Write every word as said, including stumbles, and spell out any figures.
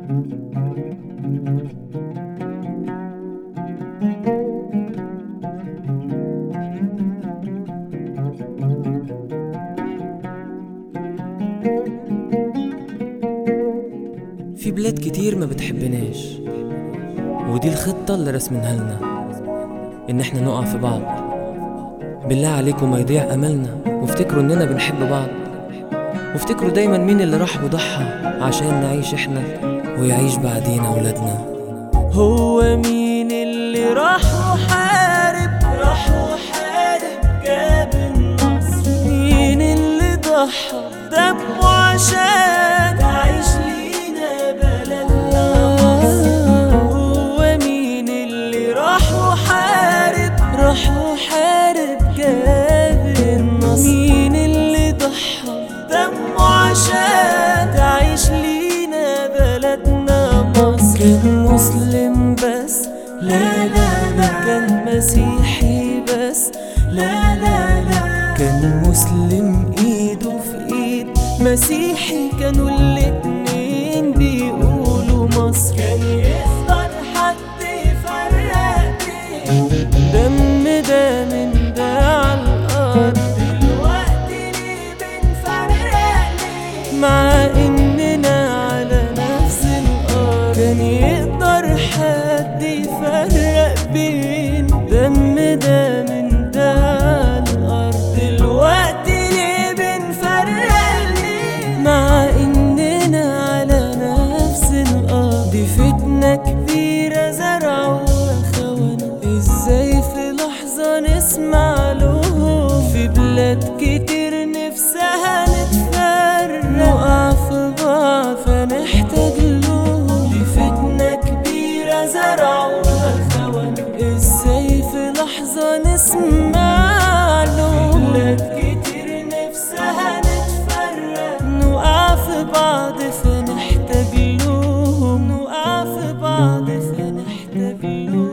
في بلاد كتير ما بتحبناش، ودي الخطة اللي رسمناها لنا، إن احنا نقع في بعض. بالله عليكم ما يضيع أملنا، وافتكروا إننا بنحب بعض، وافتكروا دايما مين اللي راح وضحى عشان نعيش احنا ويعيش بعدينا ولادنا. هو مين اللي راح وحارب راح وحارب جاب النصر؟ مين اللي ضحى دمه عشان تعيش لينا بلدنا مصر؟ هو مين اللي راح وحارب راح وحارب جاب النصر؟ مين اللي ضحى دمه عشان تعيش لينا بلدنا مصر؟ كان مسلم بس لا لا لا، كان مسيحي بس لا لا لا، كان مسلم ايده في ايد مسيحي، كانوا الاتنين بيقولوا مصر. كان يفضل حد يفرق بين دم ده من ده على الارض؟ دلوقتي ليه بنفرق ليه مع اننا على نفس الارض؟ كان يقدر حد يفرق بين دم ده من ده على الارض؟ دلوقتي ليه بنفرق ليه مع اننا على نفس الارض؟ دي فتنة كبيرة زرعوها خونة، ازاي في لحظة نسمع لهم؟ في بلاد كتير نفسها نتفرق، نقع في بعض فنحتاج لهم. دي فتنة كبيرة زرعوها خونة، ازاي في لحظة نسمع لهم؟ في بلاد كتير نفسها نتفرق، نقع في بعض فنحتاج لهم، نقع في بعض فنحتاج لهم.